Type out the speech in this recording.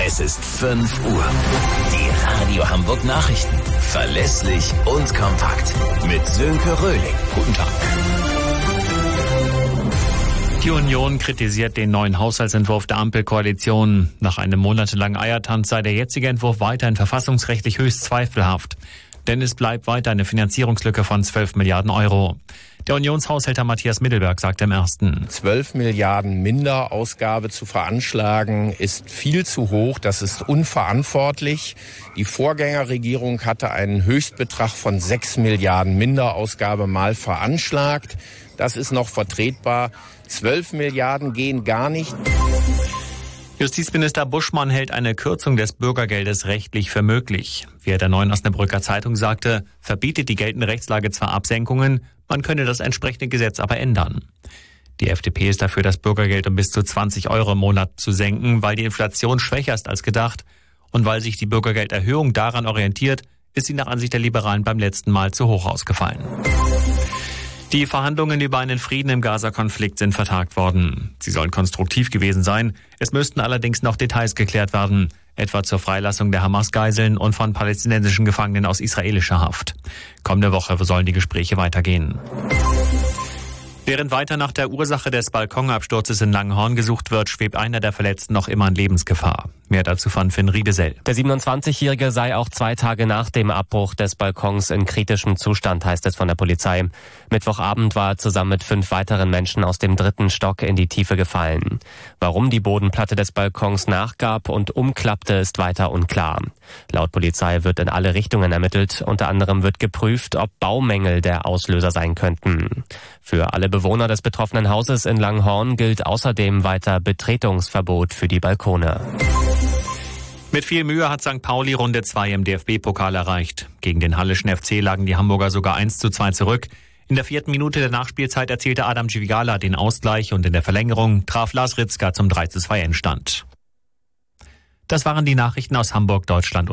Es ist 5 Uhr. Die Radio Hamburg Nachrichten. Verlässlich und kompakt. Mit Sönke Röhling. Guten Tag. Die Union kritisiert den neuen Haushaltsentwurf der Ampelkoalition. Nach einem monatelangen Eiertanz sei der jetzige Entwurf weiterhin verfassungsrechtlich höchst zweifelhaft. Denn es bleibt weiter eine Finanzierungslücke von 12 Milliarden Euro. Der Unionshaushälter Matthias Middelberg sagt im Ersten: 12 Milliarden Minderausgabe zu veranschlagen ist viel zu hoch. Das ist unverantwortlich. Die Vorgängerregierung hatte einen Höchstbetrag von 6 Milliarden Minderausgabe mal veranschlagt. Das ist noch vertretbar. 12 Milliarden gehen gar nicht. Justizminister Buschmann hält eine Kürzung des Bürgergeldes rechtlich für möglich. Wie er der Neuen Osnabrücker Zeitung sagte, verbietet die geltende Rechtslage zwar Absenkungen, man könne das entsprechende Gesetz aber ändern. Die FDP ist dafür, das Bürgergeld um bis zu 20 Euro im Monat zu senken, weil die Inflation schwächer ist als gedacht und weil sich die Bürgergelderhöhung daran orientiert, ist sie nach Ansicht der Liberalen beim letzten Mal zu hoch ausgefallen. Die Verhandlungen über einen Frieden im Gaza-Konflikt sind vertagt worden. Sie sollen konstruktiv gewesen sein. Es müssten allerdings noch Details geklärt werden, etwa zur Freilassung der Hamas-Geiseln und von palästinensischen Gefangenen aus israelischer Haft. Kommende Woche sollen die Gespräche weitergehen. Während weiter nach der Ursache des Balkonabsturzes in Langenhorn gesucht wird, schwebt einer der Verletzten noch immer in Lebensgefahr. Mehr dazu von Finn Riebesell. Der 27-Jährige sei auch 2 Tage nach dem Abbruch des Balkons in kritischem Zustand, heißt es von der Polizei. Mittwochabend war er zusammen mit 5 weiteren Menschen aus dem 3. Stock in die Tiefe gefallen. Warum die Bodenplatte des Balkons nachgab und umklappte, ist weiter unklar. Laut Polizei wird in alle Richtungen ermittelt. Unter anderem wird geprüft, ob Baumängel der Auslöser sein könnten. Für alle Bewohner des betroffenen Hauses in Langenhorn gilt außerdem weiter Betretungsverbot für die Balkone. Mit viel Mühe hat St. Pauli Runde 2 im DFB-Pokal erreicht. Gegen den Halleschen FC lagen die Hamburger sogar 1:2 zurück. In der 4. Minute der Nachspielzeit erzielte Adam Djigala den Ausgleich und in der Verlängerung traf Lars Ritzka zum 3:2 Endstand. Das waren die Nachrichten aus Hamburg, Deutschland und